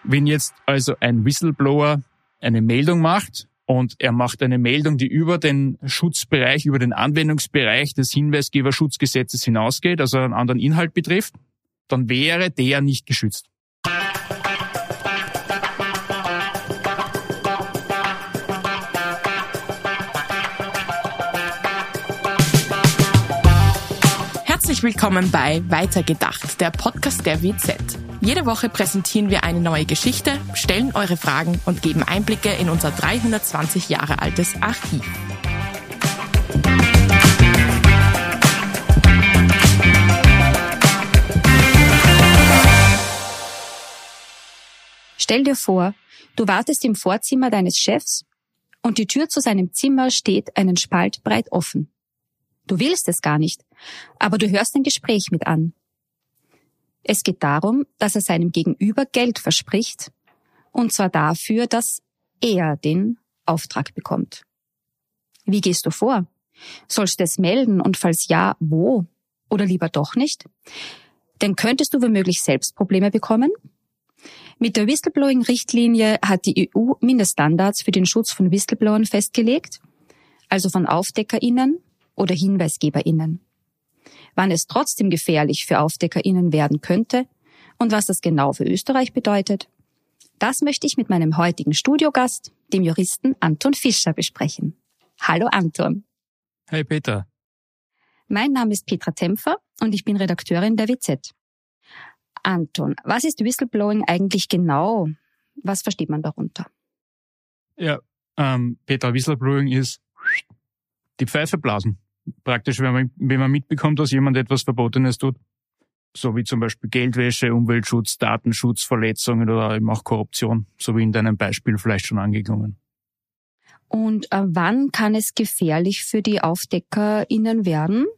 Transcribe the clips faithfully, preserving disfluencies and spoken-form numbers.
Wenn jetzt also ein Whistleblower eine Meldung macht und er macht eine Meldung, die über den Schutzbereich, über den Anwendungsbereich des Hinweisgeberschutzgesetzes hinausgeht, also einen anderen Inhalt betrifft, dann wäre der nicht geschützt. Herzlich willkommen bei Weitergedacht, der Podcast der W Z. Jede Woche präsentieren wir eine neue Geschichte, stellen eure Fragen und geben Einblicke in unser dreihundertzwanzig Jahre altes Archiv. Stell dir vor, du wartest im Vorzimmer deines Chefs und die Tür zu seinem Zimmer steht einen Spalt breit offen. Du willst es gar nicht, aber du hörst ein Gespräch mit an. Es geht darum, dass er seinem Gegenüber Geld verspricht, und zwar dafür, dass er den Auftrag bekommt. Wie gehst du vor? Sollst du es melden und falls ja, wo? Oder lieber doch nicht? Denn könntest du womöglich selbst Probleme bekommen? Mit der Whistleblowing-Richtlinie hat die E U Mindeststandards für den Schutz von Whistleblowern festgelegt, also von AufdeckerInnen oder HinweisgeberInnen. Wann es trotzdem gefährlich für AufdeckerInnen werden könnte und was das genau für Österreich bedeutet, das möchte ich mit meinem heutigen Studiogast, dem Juristen Anton Fischer, besprechen. Hallo Anton. Hey Peter. Mein Name ist Petra Tempfer und ich bin Redakteurin der W Z. Anton, was ist Whistleblowing eigentlich genau? Was versteht man darunter? Ja, ähm, Petra, Whistleblowing ist die Pfeife blasen. Praktisch, wenn man, wenn man mitbekommt, dass jemand etwas Verbotenes tut, so wie zum Beispiel Geldwäsche, Umweltschutz, Datenschutz, Verletzungen oder eben auch Korruption, so wie in deinem Beispiel vielleicht schon angeklungen. Und äh, wann kann es gefährlich für die AufdeckerInnen werden?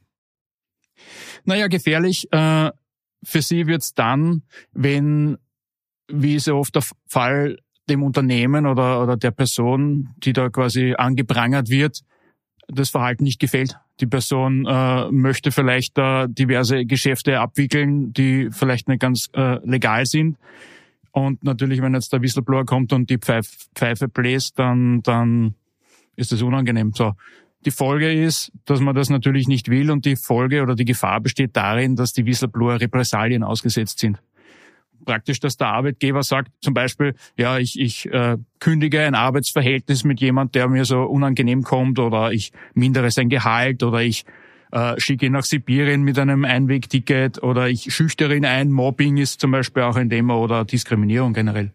Naja, gefährlich äh, für sie wird's dann, wenn, wie so oft der Fall, dem Unternehmen oder, oder der Person, die da quasi angeprangert wird, das Verhalten nicht gefällt. Die Person äh, möchte vielleicht äh, diverse Geschäfte abwickeln, die vielleicht nicht ganz äh, legal sind. Und natürlich, wenn jetzt der Whistleblower kommt und die Pfeife, Pfeife bläst, dann, dann ist das unangenehm. So. Die Folge ist, dass man das natürlich nicht will, und die Folge oder die Gefahr besteht darin, dass die Whistleblower Repressalien ausgesetzt sind. Praktisch, dass der Arbeitgeber sagt, zum Beispiel, ja, ich, ich äh, kündige ein Arbeitsverhältnis mit jemand, der mir so unangenehm kommt, oder ich mindere sein Gehalt, oder ich äh, schicke ihn nach Sibirien mit einem Einwegticket, oder ich schüchtere ihn ein. Mobbing ist zum Beispiel auch ein Thema, oder Diskriminierung generell.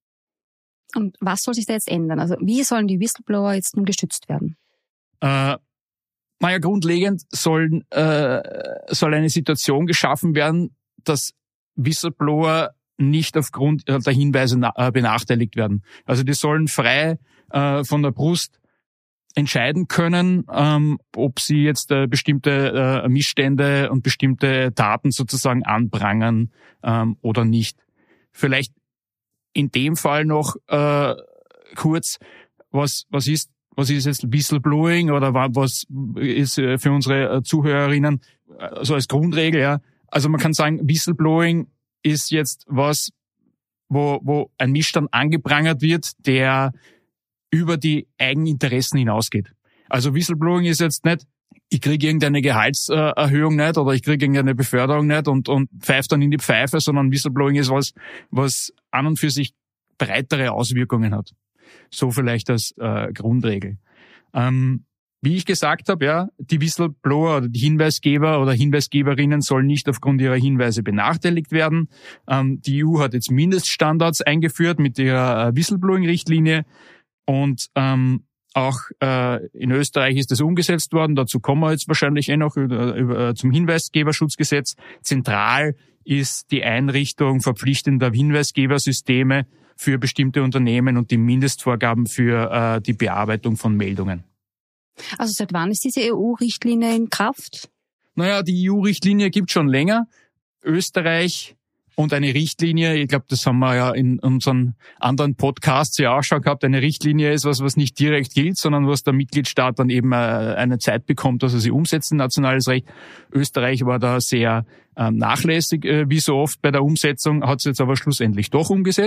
Und was soll sich da jetzt ändern? Also wie sollen die Whistleblower jetzt nun geschützt werden? Äh, naja, grundlegend sollen, äh, soll eine Situation geschaffen werden, dass Whistleblower nicht aufgrund der Hinweise benachteiligt werden. Also die sollen frei äh, von der Brust entscheiden können, ähm, ob sie jetzt äh, bestimmte äh, Missstände und bestimmte Taten sozusagen anprangern ähm, oder nicht. Vielleicht in dem Fall noch äh, kurz, was was ist was ist jetzt Whistleblowing oder was ist für unsere Zuhörerinnen also als Grundregel, ja. Also man kann sagen, Whistleblowing ist jetzt was, wo, wo ein Missstand angeprangert wird, der über die Eigeninteressen hinausgeht. Also Whistleblowing ist jetzt nicht, ich kriege irgendeine Gehaltserhöhung nicht oder ich kriege irgendeine Beförderung nicht und, und pfeife dann in die Pfeife, sondern Whistleblowing ist was, was an und für sich breitere Auswirkungen hat. So vielleicht als äh, Grundregel. Ähm, Wie ich gesagt habe, ja, die Whistleblower oder die Hinweisgeber oder Hinweisgeberinnen sollen nicht aufgrund ihrer Hinweise benachteiligt werden. Ähm, die E U hat jetzt Mindeststandards eingeführt mit ihrer äh, Whistleblowing-Richtlinie und ähm, auch äh, in Österreich ist das umgesetzt worden. Dazu kommen wir jetzt wahrscheinlich eh noch über, über, zum Hinweisgeberschutzgesetz. Zentral ist die Einrichtung verpflichtender Hinweisgebersysteme für bestimmte Unternehmen und die Mindestvorgaben für äh, die Bearbeitung von Meldungen. Also seit wann ist diese E U-Richtlinie in Kraft? Naja, die E U-Richtlinie gibt schon länger. Österreich und eine Richtlinie, ich glaube, das haben wir ja in unseren anderen Podcasts ja auch schon gehabt, eine Richtlinie ist was, was nicht direkt gilt, sondern was der Mitgliedstaat dann eben eine Zeit bekommt, dass er sie umsetzt in nationales Recht. Österreich war da sehr ähm, nachlässig, äh, wie so oft bei der Umsetzung, hat es jetzt aber schlussendlich doch umgesetzt.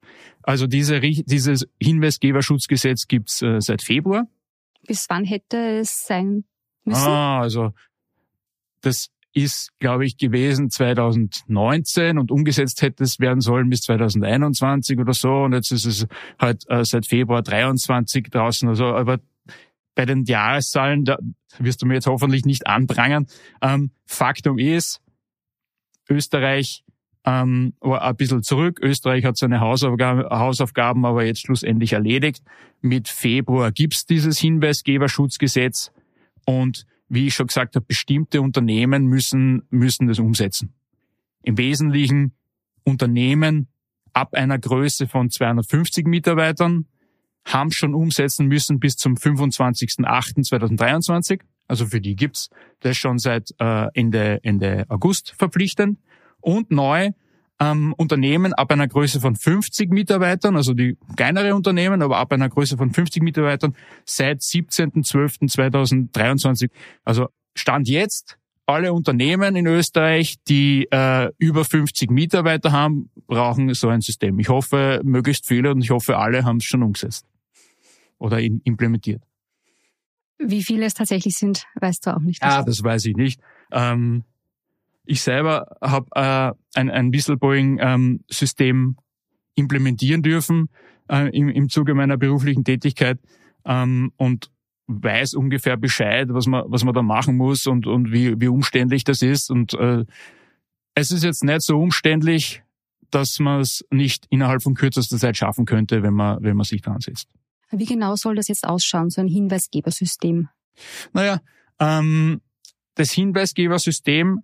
Also diese, dieses Hinweisgeberschutzgesetz gibt's äh, seit Februar. Bis wann hätte es sein müssen? Ah, also das ist, glaube ich, gewesen zweitausendneunzehn und umgesetzt hätte es werden sollen bis zweitausendeinundzwanzig oder so. Und jetzt ist es halt äh, seit Februar dreiundzwanzig draußen. Also aber bei den Jahreszahlen, da wirst du mir jetzt hoffentlich nicht anprangern. Ähm, Faktum ist, Österreich ähm, war ein bisschen zurück. Österreich hat seine Hausaufgaben, Hausaufgaben aber jetzt schlussendlich erledigt. Mit Februar gibt's dieses Hinweisgeberschutzgesetz und wie ich schon gesagt habe, bestimmte Unternehmen müssen müssen das umsetzen. Im Wesentlichen Unternehmen ab einer Größe von zweihundertfünfzig Mitarbeitern haben schon umsetzen müssen bis zum fünfundzwanzigsten achten zweitausenddreiundzwanzig. Also für die gibt's das schon seit äh, Ende Ende August verpflichtend. Und neu ähm, Unternehmen ab einer Größe von fünfzig Mitarbeitern, also die kleinere Unternehmen, aber ab einer Größe von fünfzig Mitarbeitern seit siebzehnten zwölften zweitausenddreiundzwanzig. Also Stand jetzt, alle Unternehmen in Österreich, die äh, über fünfzig Mitarbeiter haben, brauchen so ein System. Ich hoffe, möglichst viele und ich hoffe, alle haben es schon umgesetzt oder in, implementiert. Wie viele es tatsächlich sind, weißt du auch nicht. Ah, das weiß ich nicht. Ähm, ich selber habe äh, ein, ein Whistleblowing-System ähm, implementieren dürfen äh, im, im Zuge meiner beruflichen Tätigkeit ähm, und weiß ungefähr Bescheid, was man was man da machen muss und und wie wie umständlich das ist. Und äh, es ist jetzt nicht so umständlich, dass man es nicht innerhalb von kürzester Zeit schaffen könnte, wenn man wenn man sich dran setzt. Wie genau soll das jetzt ausschauen, so ein Hinweisgebersystem? Naja, ähm, das Hinweisgebersystem,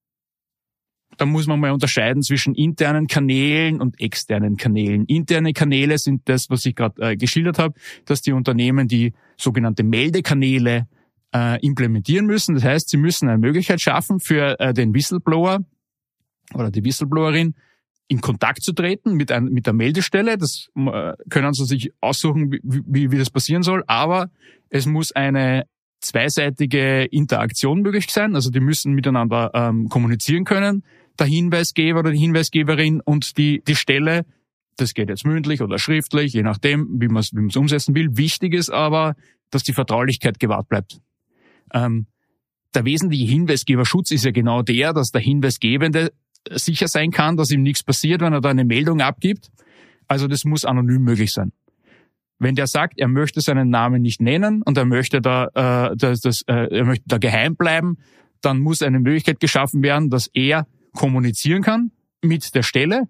da muss man mal unterscheiden zwischen internen Kanälen und externen Kanälen. Interne Kanäle sind das, was ich gerade äh, geschildert habe, dass die Unternehmen die sogenannte Meldekanäle äh, implementieren müssen. Das heißt, sie müssen eine Möglichkeit schaffen für äh, den Whistleblower oder die Whistleblowerin, in Kontakt zu treten mit, ein, mit der Meldestelle. Das äh, können sie sich aussuchen, wie, wie, wie das passieren soll. Aber es muss eine zweiseitige Interaktion möglich sein. Also die müssen miteinander ähm, kommunizieren können. Der Hinweisgeber oder die Hinweisgeberin und die, die Stelle. Das geht jetzt mündlich oder schriftlich, je nachdem, wie man es wie man es umsetzen will. Wichtig ist aber, dass die Vertraulichkeit gewahrt bleibt. Ähm, der wesentliche Hinweisgeberschutz ist ja genau der, dass der Hinweisgebende sicher sein kann, dass ihm nichts passiert, wenn er da eine Meldung abgibt. Also das muss anonym möglich sein. Wenn der sagt, er möchte seinen Namen nicht nennen und er möchte da, äh, das, das, äh, er möchte da geheim bleiben, dann muss eine Möglichkeit geschaffen werden, dass er kommunizieren kann mit der Stelle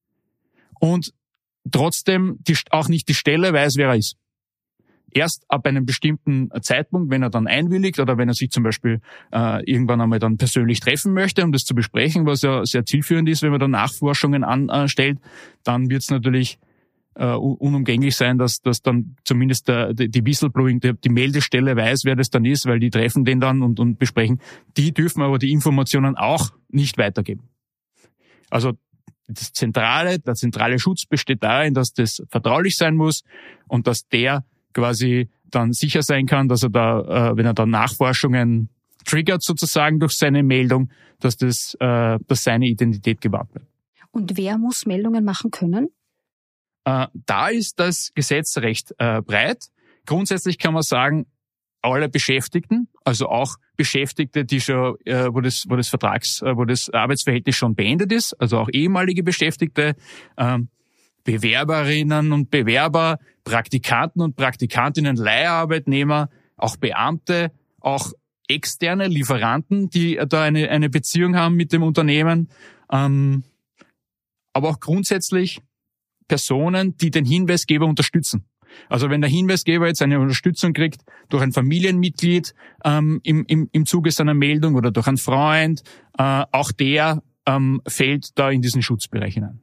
und trotzdem die, auch nicht die Stelle weiß, wer er ist. Erst ab einem bestimmten Zeitpunkt, wenn er dann einwilligt oder wenn er sich zum Beispiel äh, irgendwann einmal dann persönlich treffen möchte, um das zu besprechen, was ja sehr zielführend ist, wenn man dann Nachforschungen anstellt, dann wird es natürlich äh, unumgänglich sein, dass, dass dann zumindest der, die Whistleblowing, die, die Meldestelle weiß, wer das dann ist, weil die treffen den dann und, und besprechen. Die dürfen aber die Informationen auch nicht weitergeben. Also das zentrale, der zentrale Schutz besteht darin, dass das vertraulich sein muss und dass der quasi dann sicher sein kann, dass er da, äh, wenn er dann Nachforschungen triggert sozusagen durch seine Meldung, dass das, äh, dass seine Identität gewahrt wird. Und wer muss Meldungen machen können? Äh, da ist das Gesetz recht äh, breit. Grundsätzlich kann man sagen, alle Beschäftigten, also auch Beschäftigte, die schon, äh, wo das, wo das Vertrags, äh, wo das Arbeitsverhältnis schon beendet ist, also auch ehemalige Beschäftigte, äh, Bewerberinnen und Bewerber, Praktikanten und Praktikantinnen, Leiharbeitnehmer, auch Beamte, auch externe Lieferanten, die da eine, eine Beziehung haben mit dem Unternehmen, ähm, aber auch grundsätzlich Personen, die den Hinweisgeber unterstützen. Also wenn der Hinweisgeber jetzt eine Unterstützung kriegt durch ein Familienmitglied ähm, im, im, im Zuge seiner Meldung oder durch einen Freund, äh, auch der ähm, fällt da in diesen Schutzbereich hinein.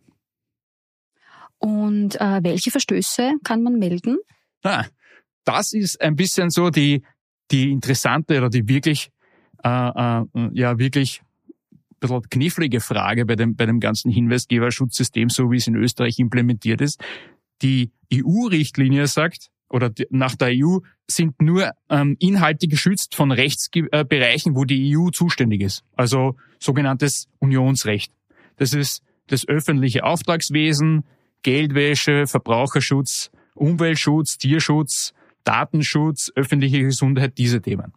Und äh, welche Verstöße kann man melden? Ah, das ist ein bisschen so die die interessante oder die wirklich äh, äh, ja wirklich ein bisschen knifflige Frage bei dem bei dem ganzen Hinweisgeberschutzsystem, so wie es in Österreich implementiert ist. Die E U-Richtlinie sagt, oder die, nach der E U sind nur ähm, Inhalte geschützt von Rechtsbereichen, wo die E U zuständig ist. Also sogenanntes Unionsrecht. Das ist das öffentliche Auftragswesen, Geldwäsche, Verbraucherschutz, Umweltschutz, Tierschutz, Datenschutz, öffentliche Gesundheit, diese Themen.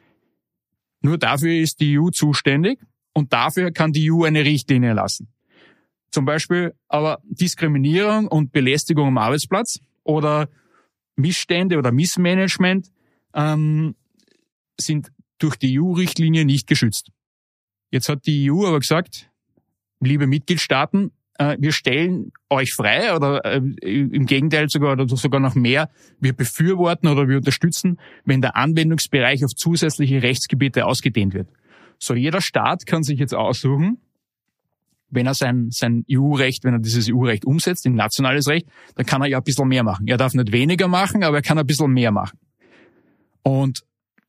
Nur dafür ist die E U zuständig und dafür kann die E U eine Richtlinie erlassen. Zum Beispiel aber Diskriminierung und Belästigung am Arbeitsplatz oder Missstände oder Missmanagement ähm, sind durch die E U-Richtlinie nicht geschützt. Jetzt hat die E U aber gesagt, liebe Mitgliedstaaten, äh, wir stellen euch frei oder äh, im Gegenteil sogar oder sogar noch mehr, wir befürworten oder wir unterstützen, wenn der Anwendungsbereich auf zusätzliche Rechtsgebiete ausgedehnt wird. So, jeder Staat kann sich jetzt aussuchen, wenn er sein, sein E U-Recht, wenn er dieses E U-Recht umsetzt in nationales Recht, dann kann er ja ein bisschen mehr machen. Er darf nicht weniger machen, aber er kann ein bisschen mehr machen. Und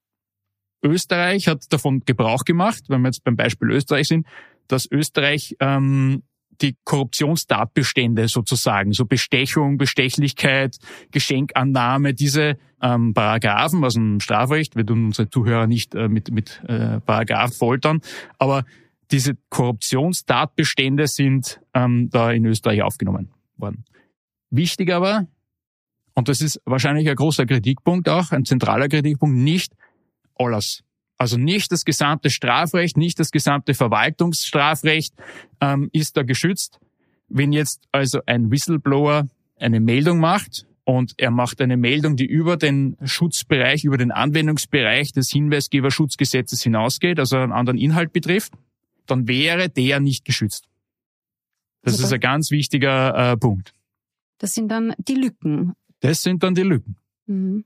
Österreich hat davon Gebrauch gemacht, wenn wir jetzt beim Beispiel Österreich sind, dass Österreich ähm, die Korruptionstatbestände sozusagen, so Bestechung, Bestechlichkeit, Geschenkannahme, diese ähm, Paragraphen aus dem Strafrecht, wir tun unsere Zuhörer nicht äh, mit, mit äh, Paragraphen foltern, aber diese Korruptionstatbestände sind ähm, da in Österreich aufgenommen worden. Wichtig aber, und das ist wahrscheinlich ein großer Kritikpunkt auch, ein zentraler Kritikpunkt, nicht alles. Also nicht das gesamte Strafrecht, nicht das gesamte Verwaltungsstrafrecht ähm, ist da geschützt. Wenn jetzt also ein Whistleblower eine Meldung macht und er macht eine Meldung, die über den Schutzbereich, über den Anwendungsbereich des Hinweisgeberschutzgesetzes hinausgeht, also einen anderen Inhalt betrifft, dann wäre der nicht geschützt. Das also ist ein ganz wichtiger äh, Punkt. Das sind dann die Lücken. Das sind dann die Lücken. Mhm.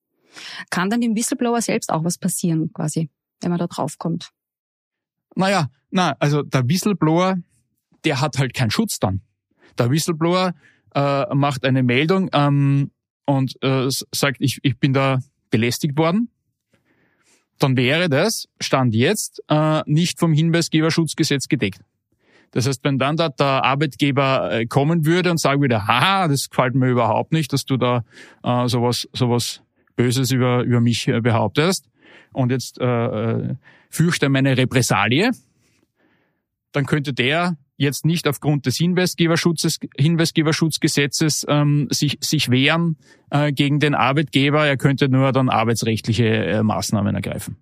Kann dann dem Whistleblower selbst auch was passieren, quasi, wenn man da draufkommt? Naja, na, also der Whistleblower, der hat halt keinen Schutz dann. Der Whistleblower äh, macht eine Meldung ähm, und äh, sagt, ich, ich bin da belästigt worden. Dann wäre das, Stand jetzt, äh, nicht vom Hinweisgeberschutzgesetz gedeckt. Das heißt, wenn dann da der Arbeitgeber äh, kommen würde und sagen würde, haha, das gefällt mir überhaupt nicht, dass du da äh, sowas sowas Böses über über mich äh, behauptest und jetzt äh, fürchte meine Repressalie, dann könnte der jetzt nicht aufgrund des Hinweisgeberschutzes, Hinweisgeberschutzgesetzes ähm, sich sich wehren äh, gegen den Arbeitgeber. Er könnte nur dann arbeitsrechtliche äh, Maßnahmen ergreifen.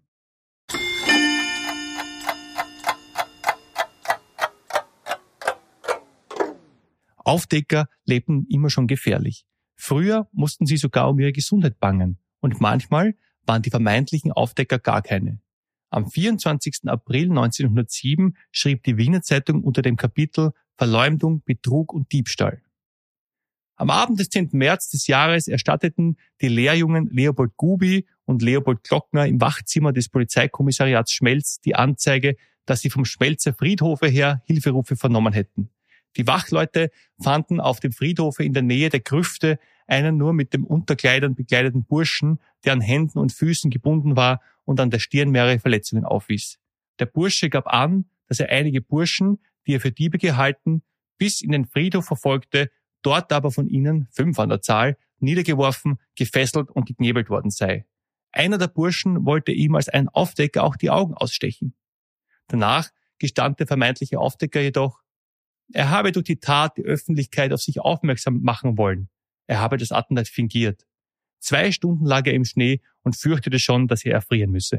Aufdecker lebten immer schon gefährlich. Früher mussten sie sogar um ihre Gesundheit bangen und manchmal waren die vermeintlichen Aufdecker gar keine. Am vierundzwanzigsten April neunzehnhundertsieben schrieb die Wiener Zeitung unter dem Kapitel Verleumdung, Betrug und Diebstahl: Am Abend des zehnten März des Jahres erstatteten die Lehrjungen Leopold Gubi und Leopold Glockner im Wachzimmer des Polizeikommissariats Schmelz die Anzeige, dass sie vom Schmelzer Friedhofe her Hilferufe vernommen hätten. Die Wachleute fanden auf dem Friedhofe in der Nähe der Grüfte einen nur mit dem Unterkleidern bekleideten Burschen, der an Händen und Füßen gebunden war und an der Stirn mehrere Verletzungen aufwies. Der Bursche gab an, dass er einige Burschen, die er für Diebe gehalten, bis in den Friedhof verfolgte, dort aber von ihnen, fünf an der Zahl, niedergeworfen, gefesselt und geknebelt worden sei. Einer der Burschen wollte ihm als ein Aufdecker auch die Augen ausstechen. Danach gestand der vermeintliche Aufdecker jedoch, er habe durch die Tat die Öffentlichkeit auf sich aufmerksam machen wollen. Er habe das Attentat fingiert. Zwei Stunden lag er im Schnee und fürchtete schon, dass er erfrieren müsse.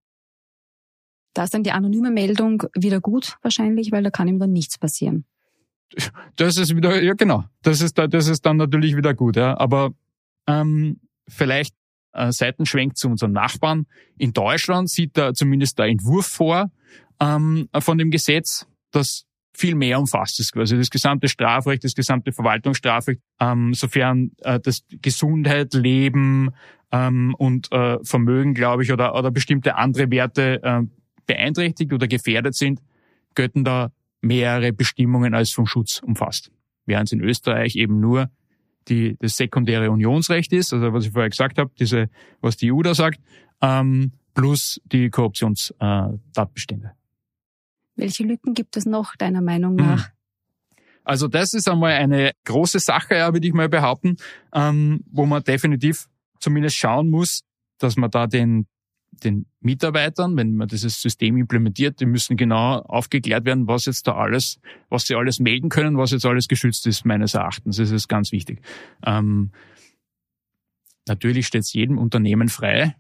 Da ist dann die anonyme Meldung wieder gut wahrscheinlich, weil da kann ihm dann nichts passieren. Das ist wieder, ja genau, das ist, da, das ist dann natürlich wieder gut. Ja. Aber ähm, vielleicht äh, Seitenschwenk zu unseren Nachbarn. In Deutschland sieht da zumindest der Entwurf vor ähm, von dem Gesetz, das viel mehr umfasst ist quasi das gesamte Strafrecht, das gesamte Verwaltungsstrafrecht, ähm, sofern äh, das Gesundheit, Leben ähm, und äh, Vermögen, glaube ich, oder oder bestimmte andere Werte äh, beeinträchtigt oder gefährdet sind, gelten da mehrere Bestimmungen als vom Schutz umfasst. Während es in Österreich eben nur die das sekundäre Unionsrecht ist, also was ich vorher gesagt habe, diese was die E U da sagt, ähm, plus die Korruptionstatbestände. Äh, Welche Lücken gibt es noch, deiner Meinung nach? Also das ist einmal eine große Sache, ja, würde ich mal behaupten, ähm, wo man definitiv zumindest schauen muss, dass man da den den Mitarbeitern, wenn man dieses System implementiert, die müssen genau aufgeklärt werden, was jetzt da alles, was sie alles melden können, was jetzt alles geschützt ist, meines Erachtens. Das ist ganz wichtig. Ähm, natürlich steht es jedem Unternehmen frei,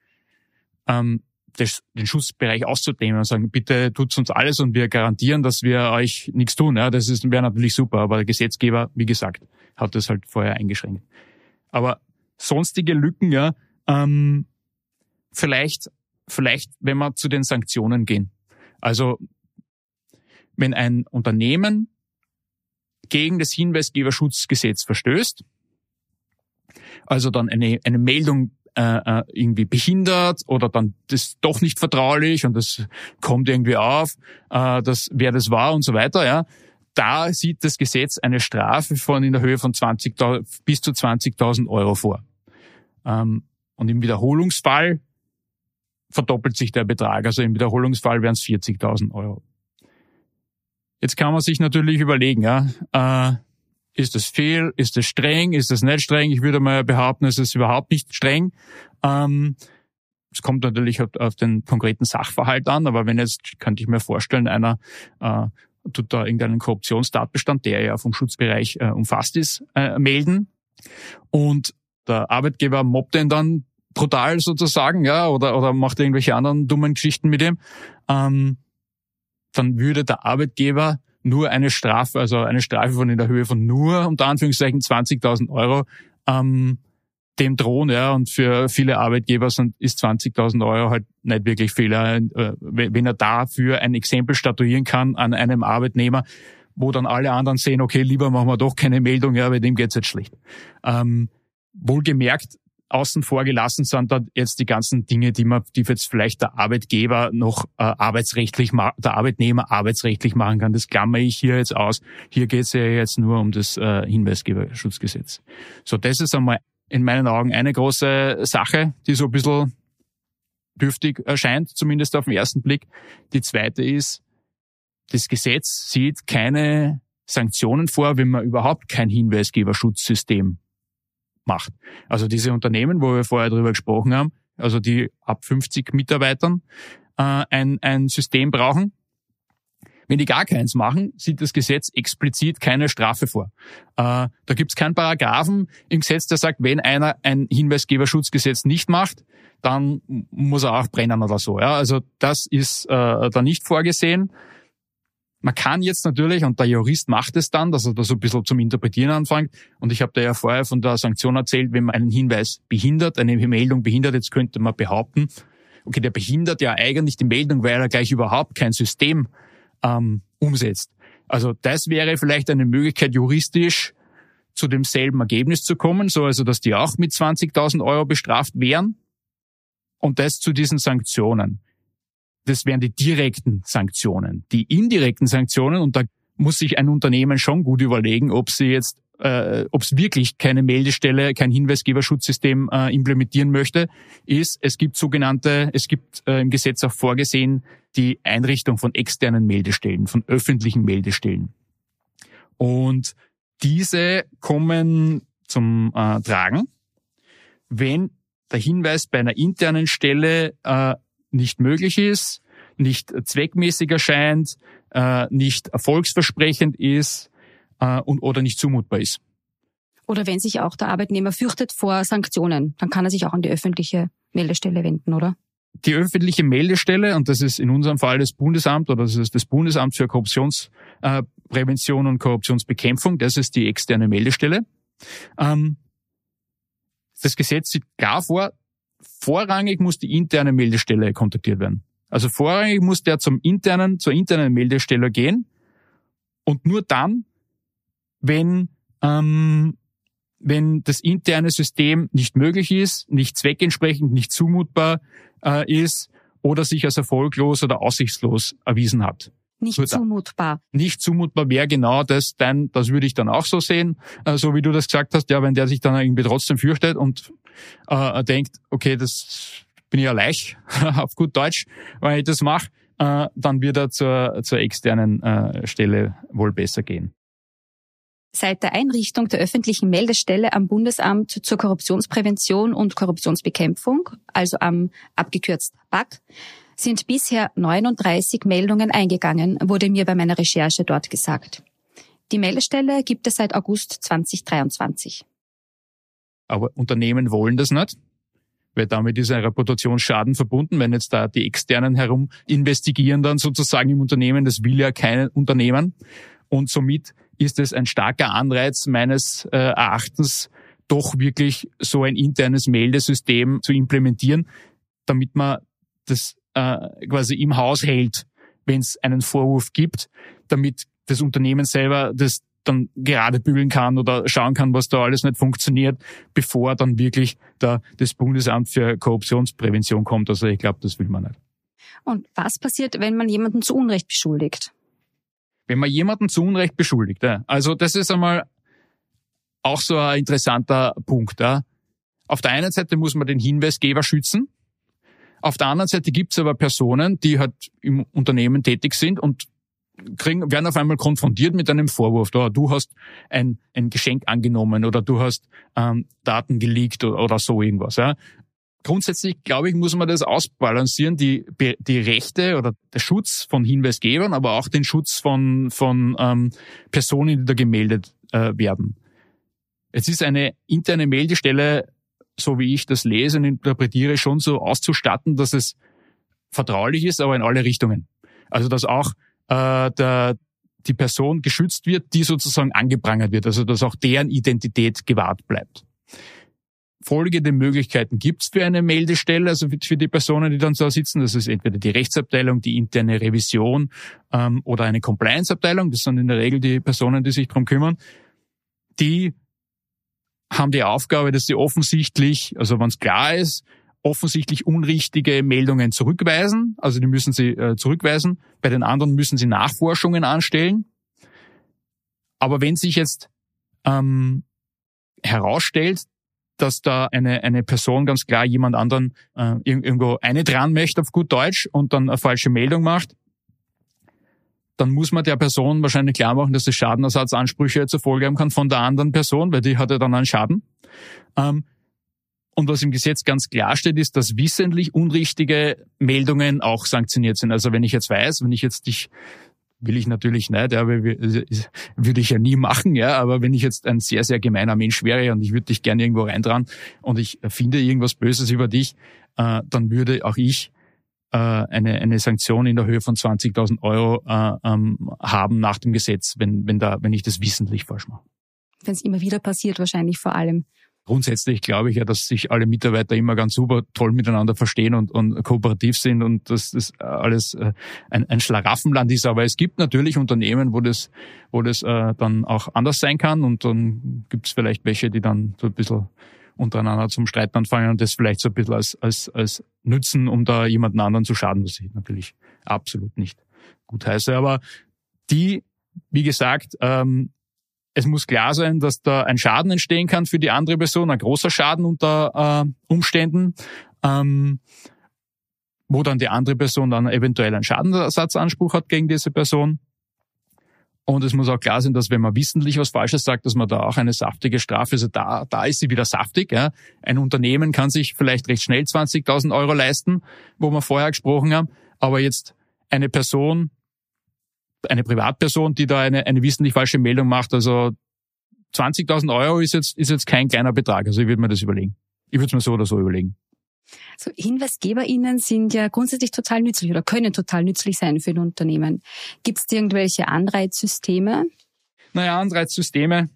ähm, das, den Schutzbereich auszudehnen und sagen, bitte tut's uns alles und wir garantieren, dass wir euch nichts tun. Ja, das ist, wäre natürlich super, aber der Gesetzgeber, wie gesagt, hat das halt vorher eingeschränkt. Aber sonstige Lücken, ja, ähm, vielleicht, vielleicht, wenn wir zu den Sanktionen gehen. Also, wenn ein Unternehmen gegen das Hinweisgeberschutzgesetz verstößt, also dann eine, eine Meldung äh, irgendwie behindert oder dann das doch nicht vertraulich und das kommt irgendwie auf, äh, dass wer das war und so weiter, ja. Da sieht das Gesetz eine Strafe von in der Höhe von zwanzigtausend bis zu zwanzigtausend Euro vor. Ähm, und im Wiederholungsfall verdoppelt sich der Betrag. Also im Wiederholungsfall wären es vierzigtausend Euro. Jetzt kann man sich natürlich überlegen, ja, äh, ist das viel, ist das streng, ist das nicht streng? Ich würde mal behaupten, es ist überhaupt nicht streng. Ähm, es kommt natürlich auf, auf den konkreten Sachverhalt an, aber wenn jetzt, könnte ich mir vorstellen, einer äh, tut da irgendeinen Korruptionstatbestand, der ja vom Schutzbereich äh, umfasst ist, äh, melden. Und der Arbeitgeber mobbt den dann brutal sozusagen, ja, oder, oder macht irgendwelche anderen dummen Geschichten mit ihm. Ähm, dann würde der Arbeitgeber nur eine Strafe, also eine Strafe von in der Höhe von nur, unter Anführungszeichen, zwanzigtausend Euro, ähm, dem drohen, ja, und für viele Arbeitgeber sind, ist zwanzigtausend Euro halt nicht wirklich viel. Äh, wenn er dafür ein Exempel statuieren kann an einem Arbeitnehmer, wo dann alle anderen sehen, okay, lieber machen wir doch keine Meldung, ja, bei dem geht's jetzt schlecht. Ähm, wohlgemerkt, außen vor gelassen sind da jetzt die ganzen Dinge, die man, die jetzt vielleicht der Arbeitgeber noch äh, arbeitsrechtlich, der Arbeitnehmer arbeitsrechtlich machen kann. Das klammere ich hier jetzt aus. Hier geht's ja jetzt nur um das äh, Hinweisgeberschutzgesetz. So, das ist einmal in meinen Augen eine große Sache, die so ein bisschen dürftig erscheint, zumindest auf den ersten Blick. Die zweite ist, das Gesetz sieht keine Sanktionen vor, wenn man überhaupt kein Hinweisgeberschutzsystem macht. Also diese Unternehmen, wo wir vorher drüber gesprochen haben, also die ab fünfzig Mitarbeitern äh, ein, ein System brauchen. Wenn die gar keins machen, sieht das Gesetz explizit keine Strafe vor. Äh, da gibt es keinen Paragraphen im Gesetz, der sagt, wenn einer ein Hinweisgeberschutzgesetz nicht macht, dann muss er auch brennen oder so. Ja? Also das ist äh, da nicht vorgesehen. Man kann jetzt natürlich, und der Jurist macht es dann, dass er da so ein bisschen zum Interpretieren anfängt, und ich habe da ja vorher von der Sanktion erzählt, wenn man einen Hinweis behindert, eine Meldung behindert, jetzt könnte man behaupten, okay, der behindert ja eigentlich die Meldung, weil er gleich überhaupt kein System ähm, umsetzt. Also das wäre vielleicht eine Möglichkeit, juristisch zu demselben Ergebnis zu kommen, so also dass die auch mit zwanzigtausend Euro bestraft wären, und das zu diesen Sanktionen. Das wären die direkten Sanktionen. Die indirekten Sanktionen, und da muss sich ein Unternehmen schon gut überlegen, ob sie jetzt, äh, ob es wirklich keine Meldestelle, kein Hinweisgeberschutzsystem äh, implementieren möchte, ist, es gibt sogenannte, es gibt äh, im Gesetz auch vorgesehen, die Einrichtung von externen Meldestellen, von öffentlichen Meldestellen. Und diese kommen zum äh, Tragen, wenn der Hinweis bei einer internen Stelle äh, nicht möglich ist, nicht zweckmäßig erscheint, äh, nicht erfolgsversprechend ist äh, und oder nicht zumutbar ist. Oder wenn sich auch der Arbeitnehmer fürchtet vor Sanktionen, dann kann er sich auch an die öffentliche Meldestelle wenden, oder? Die öffentliche Meldestelle, und das ist in unserem Fall das Bundesamt oder das ist das Bundesamt für Korruptionsprävention und Korruptionsbekämpfung, das ist die externe Meldestelle. Ähm, das Gesetz sieht klar vor, vorrangig muss die interne Meldestelle kontaktiert werden. Also vorrangig muss der zum internen, zur internen Meldestelle gehen, und nur dann, wenn ähm, wenn das interne System nicht möglich ist, nicht zweckentsprechend, nicht zumutbar äh, ist oder sich als erfolglos oder aussichtslos erwiesen hat. Nicht nur zumutbar. Nicht zumutbar wäre genau das, dann, das würde ich dann auch so sehen, äh, so wie du das gesagt hast, ja, wenn der sich dann irgendwie trotzdem fürchtet und äh, denkt, okay, das bin ich ja Leich, auf gut Deutsch, wenn ich das mache, äh, dann wird er zur, zur externen äh, Stelle wohl besser gehen. Seit der Einrichtung der öffentlichen Meldestelle am Bundesamt zur Korruptionsprävention und Korruptionsbekämpfung, also am abgekürzt B A K, sind bisher neununddreißig Meldungen eingegangen, wurde mir bei meiner Recherche dort gesagt. Die Meldestelle gibt es seit August zweitausenddreiundzwanzig. Aber Unternehmen wollen das nicht, weil damit ist ein Reputationsschaden verbunden, wenn jetzt da die Externen herum investigieren dann sozusagen im Unternehmen, das will ja kein Unternehmen. Und somit ist es ein starker Anreiz meines äh, Erachtens, doch wirklich so ein internes Meldesystem zu implementieren, damit man das äh, quasi im Haus hält, wenn es einen Vorwurf gibt, damit das Unternehmen selber das dann gerade bügeln kann oder schauen kann, was da alles nicht funktioniert, bevor dann wirklich da das Bundesamt für Korruptionsprävention kommt. Also ich glaube, das will man nicht. Und was passiert, wenn man jemanden zu Unrecht beschuldigt? Wenn man jemanden zu Unrecht beschuldigt, ja. Also das ist einmal auch so ein interessanter Punkt. Ja. Auf der einen Seite muss man den Hinweisgeber schützen. Auf der anderen Seite gibt es aber Personen, die halt im Unternehmen tätig sind und kriegen, werden auf einmal konfrontiert mit einem Vorwurf. Da, du hast ein, ein Geschenk angenommen oder du hast ähm, Daten geleakt oder, oder so irgendwas. Ja. Grundsätzlich, glaube ich, muss man das ausbalancieren, die, die Rechte oder der Schutz von Hinweisgebern, aber auch den Schutz von, von ähm, Personen, die da gemeldet äh, werden. Es ist eine interne Meldestelle, so wie ich das lese und interpretiere, schon so auszustatten, dass es vertraulich ist, aber in alle Richtungen. Also dass auch äh, der, die Person geschützt wird, die sozusagen angeprangert wird, also dass auch deren Identität gewahrt bleibt. Folgende Möglichkeiten gibt's für eine Meldestelle, also für die Personen, die dann da sitzen. Das ist entweder die Rechtsabteilung, die interne Revision ähm, oder eine Compliance-Abteilung. Das sind in der Regel die Personen, die sich darum kümmern. Die haben die Aufgabe, dass sie offensichtlich, also wenn es klar ist, offensichtlich unrichtige Meldungen zurückweisen. Also die müssen sie äh, zurückweisen. Bei den anderen müssen sie Nachforschungen anstellen. Aber wenn sich jetzt ähm, herausstellt, dass da eine eine Person ganz klar jemand anderen äh, irgendwo eine dran möchte auf gut Deutsch und dann eine falsche Meldung macht, dann muss man der Person wahrscheinlich klar machen, dass es Schadenersatzansprüche zur Folge haben kann von der anderen Person, weil die hat ja dann einen Schaden. Ähm, und was im Gesetz ganz klar steht, ist, dass wissentlich unrichtige Meldungen auch sanktioniert sind. Also wenn ich jetzt weiß, wenn ich jetzt dich will ich natürlich nicht, ja, aber würde ich ja nie machen, ja, aber wenn ich jetzt ein sehr, sehr gemeiner Mensch wäre und ich würde dich gerne irgendwo reindran und ich finde irgendwas Böses über dich, äh, dann würde auch ich äh, eine eine Sanktion in der Höhe von zwanzigtausend Euro äh, ähm, haben nach dem Gesetz, wenn wenn da wenn ich das wissentlich falsch mache. Wenn es immer wieder passiert, wahrscheinlich vor allem. Grundsätzlich glaube ich ja, dass sich alle Mitarbeiter immer ganz super toll miteinander verstehen und, und kooperativ sind und dass das alles äh, ein, ein Schlaraffenland ist. Aber es gibt natürlich Unternehmen, wo das, wo das äh, dann auch anders sein kann und dann gibt es vielleicht welche, die dann so ein bisschen untereinander zum Streiten anfangen und das vielleicht so ein bisschen als, als, als nützen, um da jemanden anderen zu schaden, was ich natürlich absolut nicht gut heiße. Aber die, wie gesagt, ähm, es muss klar sein, dass da ein Schaden entstehen kann für die andere Person, ein großer Schaden unter äh, Umständen, ähm, wo dann die andere Person dann eventuell einen Schadenersatzanspruch hat gegen diese Person. Und es muss auch klar sein, dass wenn man wissentlich was Falsches sagt, dass man da auch eine saftige Strafe, also da, da ist sie wieder saftig. Ja. Ein Unternehmen kann sich vielleicht recht schnell zwanzigtausend Euro leisten, wo wir vorher gesprochen haben, aber jetzt eine Person, eine Privatperson, die da eine, eine wissentlich falsche Meldung macht, also zwanzigtausend Euro ist jetzt, ist jetzt kein kleiner Betrag. Also ich würde mir das überlegen. Ich würde es mir so oder so überlegen. So, HinweisgeberInnen sind ja grundsätzlich total nützlich oder können total nützlich sein für ein Unternehmen. Gibt es irgendwelche Anreizsysteme? Naja, Anreizsysteme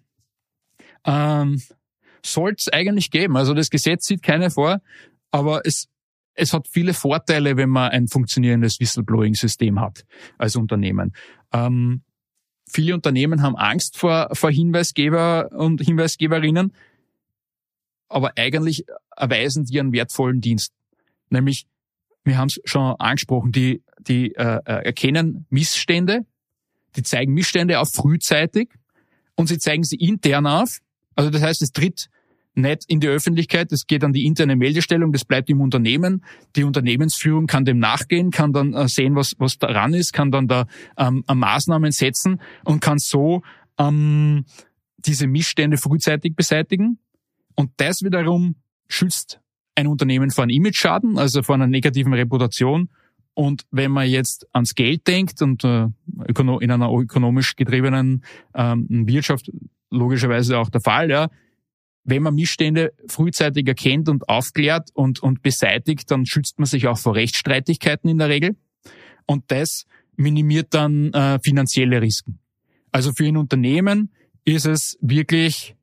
ähm, soll es eigentlich geben. Also das Gesetz sieht keine vor, aber es Es hat viele Vorteile, wenn man ein funktionierendes Whistleblowing-System hat als Unternehmen. Ähm, viele Unternehmen haben Angst vor, vor Hinweisgeber und Hinweisgeberinnen, aber eigentlich erweisen die einen wertvollen Dienst. Nämlich, wir haben es schon angesprochen, die, die äh, erkennen Missstände, die zeigen Missstände auf frühzeitig und sie zeigen sie intern auf. Also das heißt, es tritt nicht in die Öffentlichkeit, das geht an die interne Meldestellung, das bleibt im Unternehmen. Die Unternehmensführung kann dem nachgehen, kann dann äh, sehen, was was daran ist, kann dann da ähm, Maßnahmen setzen und kann so ähm, diese Missstände frühzeitig beseitigen. Und das wiederum schützt ein Unternehmen vor einem Image-Schaden, also vor einer negativen Reputation. Und wenn man jetzt ans Geld denkt und äh, in einer ökonomisch getriebenen ähm, Wirtschaft logischerweise auch der Fall, ja, wenn man Missstände frühzeitig erkennt und aufklärt und, und beseitigt, dann schützt man sich auch vor Rechtsstreitigkeiten in der Regel. Und das minimiert dann äh, finanzielle Risiken. Also für ein Unternehmen ist es wirklich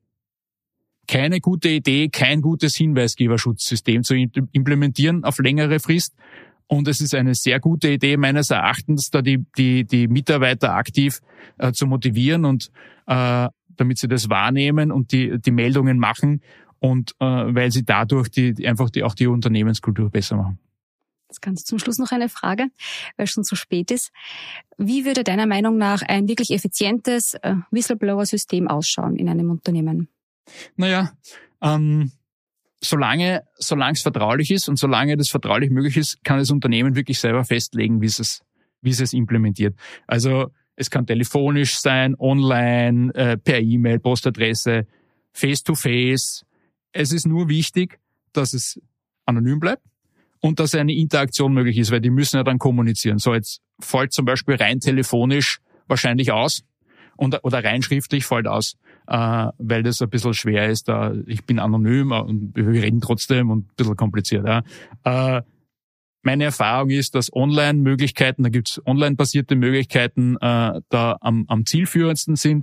keine gute Idee, kein gutes Hinweisgeberschutzsystem zu implementieren auf längere Frist. Und es ist eine sehr gute Idee meines Erachtens, da die, die, die Mitarbeiter aktiv äh, zu motivieren und äh, damit sie das wahrnehmen und die, die Meldungen machen und äh, weil sie dadurch die, die einfach die, auch die Unternehmenskultur besser machen. Jetzt ganz zum Schluss noch eine Frage, weil es schon zu spät ist. Wie würde deiner Meinung nach ein wirklich effizientes äh, Whistleblower-System ausschauen in einem Unternehmen? Naja, ähm, solange solange es vertraulich ist und solange das vertraulich möglich ist, kann das Unternehmen wirklich selber festlegen, wie es es, wie es es implementiert. Also es kann telefonisch sein, online, äh, per E-Mail, Postadresse, face-to-face. Es ist nur wichtig, dass es anonym bleibt und dass eine Interaktion möglich ist, weil die müssen ja dann kommunizieren. So, jetzt fällt zum Beispiel rein telefonisch wahrscheinlich aus und, oder rein schriftlich fällt aus, äh, weil das ein bisschen schwer ist. Da ich bin anonym und wir reden trotzdem und ein bisschen kompliziert. Ja. Äh, meine Erfahrung ist, dass Online-Möglichkeiten, da gibt's online-basierte Möglichkeiten, äh, da am, am zielführendsten sind,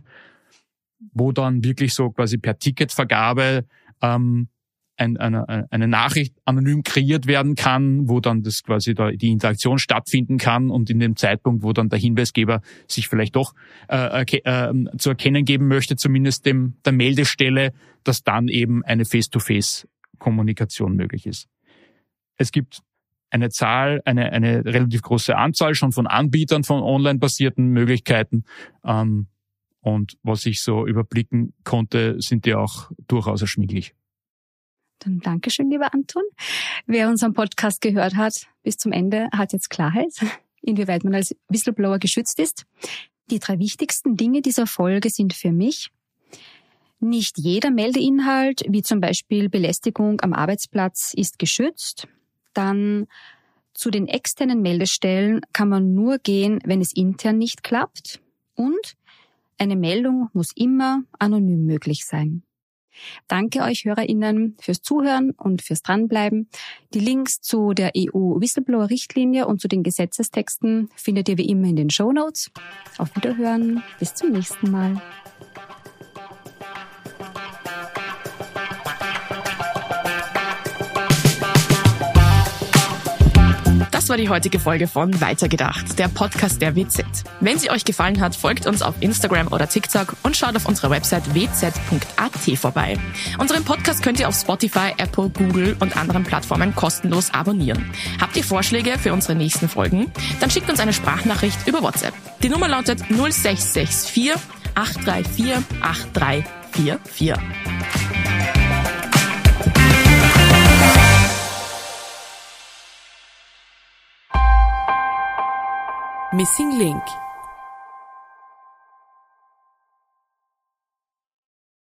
wo dann wirklich so quasi per Ticketvergabe ähm, ein, eine, eine Nachricht anonym kreiert werden kann, wo dann das quasi da die Interaktion stattfinden kann und in dem Zeitpunkt, wo dann der Hinweisgeber sich vielleicht doch äh, äh, zu erkennen geben möchte, zumindest dem der Meldestelle, dass dann eben eine Face-to-Face-Kommunikation möglich ist. Es gibt eine Zahl, eine, eine relativ große Anzahl schon von Anbietern von online-basierten Möglichkeiten. Ähm, und was ich so überblicken konnte, sind die auch durchaus erschwinglich. Dann Dankeschön, lieber Anton. Wer unseren Podcast gehört hat bis zum Ende, hat jetzt Klarheit, inwieweit man als Whistleblower geschützt ist. Die drei wichtigsten Dinge dieser Folge sind für mich: Nicht jeder Meldeinhalt, wie zum Beispiel Belästigung am Arbeitsplatz, ist geschützt. Dann zu den externen Meldestellen kann man nur gehen, wenn es intern nicht klappt. Und eine Meldung muss immer anonym möglich sein. Danke euch HörerInnen fürs Zuhören und fürs Dranbleiben. Die Links zu der E U-Whistleblower-Richtlinie und zu den Gesetzestexten findet ihr wie immer in den Shownotes. Auf Wiederhören, bis zum nächsten Mal. Das war die heutige Folge von Weitergedacht, der Podcast der W Z. Wenn sie euch gefallen hat, folgt uns auf Instagram oder TikTok und schaut auf unserer Website w z punkt a t vorbei. Unseren Podcast könnt ihr auf Spotify, Apple, Google und anderen Plattformen kostenlos abonnieren. Habt ihr Vorschläge für unsere nächsten Folgen? Dann schickt uns eine Sprachnachricht über WhatsApp. Die Nummer lautet null sechs sechs vier acht drei vier acht drei vier vier. Missing Link